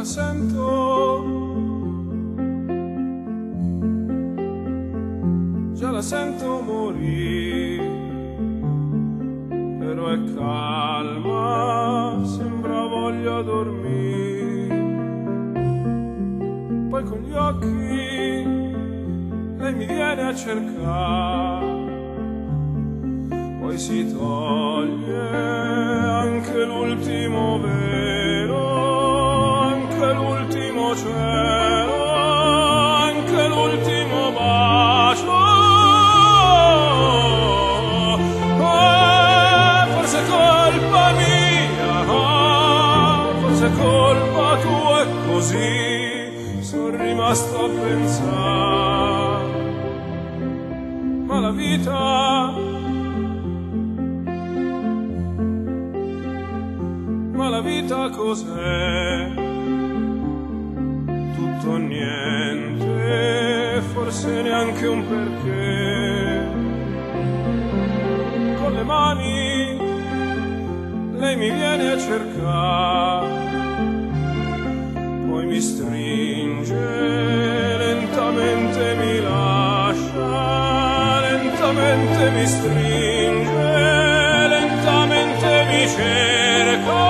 già la sento morire, però è calma, sembra voglia dormire. Poi con gli occhi lei mi viene a cercare, poi si toglie anche l'ultimo velo, anche l'ultimo cielo, anche l'ultimo bacio. Forse è colpa mia, forse è colpa tua, e così sono rimasto a pensare. Ma la vita, ma la vita cos'è? Tutto o niente, forse neanche un perché. Con le mani lei mi viene a cercare, poi mi stringe, lentamente mi lascia, lentamente mi stringe, lentamente mi cerca.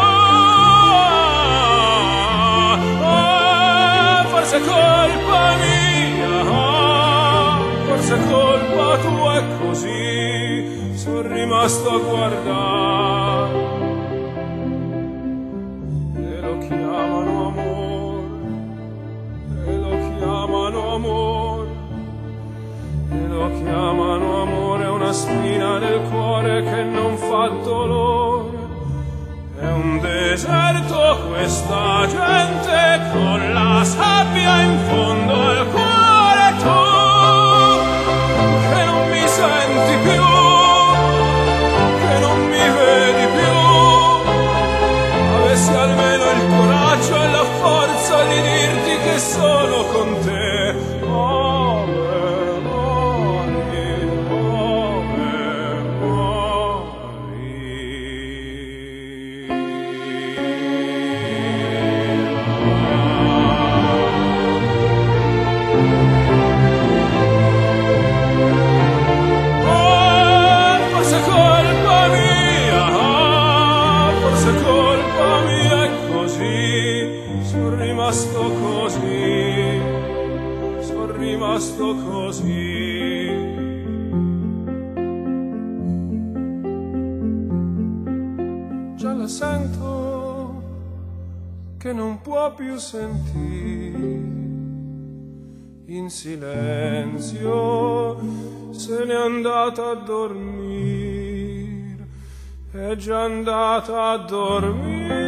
Forse è colpa mia, forse è colpa tua, e così sono rimasto a guardare. E lo chiamano amore, e lo chiamano amore, e lo chiamano amore, una spina nel cuore che non fa dolore. È un deserto questa gente, con la sabbia in fondo al cuore. Tu che non mi senti più, che non mi vedi più, avessi almeno il coraggio e la forza di dirti che sono con te. Sono rimasto così. Già la sento che non può più sentire, in silenzio se n'è andata a dormire, è già andata a dormire.